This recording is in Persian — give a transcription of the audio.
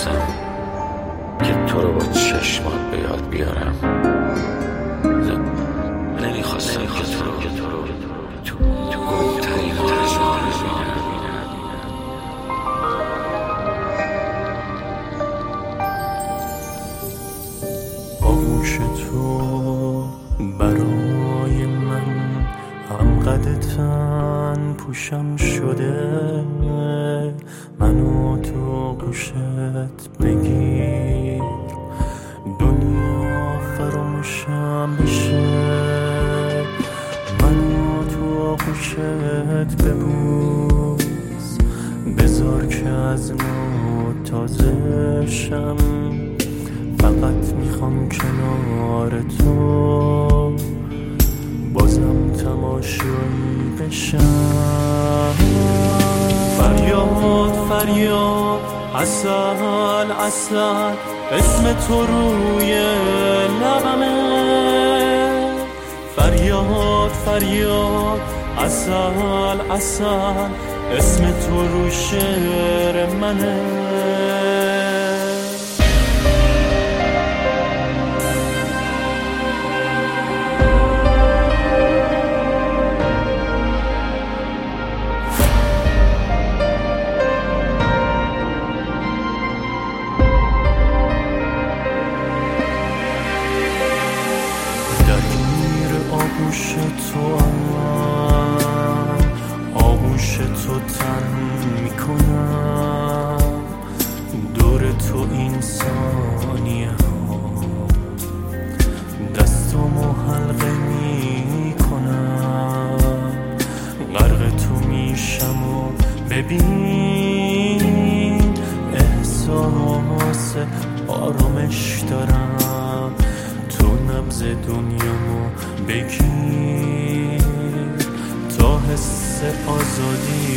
نمیخواستم که تو رو با چشمات به یاد بیارم. نمیخواستم که تو رو تو گمترین آرزوها ببینم. آغوش تو برای من هم قد تن پوشم شده، منو تو گوشت بگیر دنیا فراموشم بشه، منو تو گوشت ببوس، بذار که از نو تازه شم، فقط میخوام کنار تو بازم تماشایی بشم. فریاد فریاد عسل عسل، اسم تو روی لبمه. فریاد فریاد عسل عسل، اسم تو رو شعر منه. آغوش تو آغوش تو تن میکنم، دور تو این ثانیه ها دستامو حلقه میکنم، غرق تو میشم و ببین احساس آرامش دارم، تو نبض دنیامو بگیر تا حس آزادی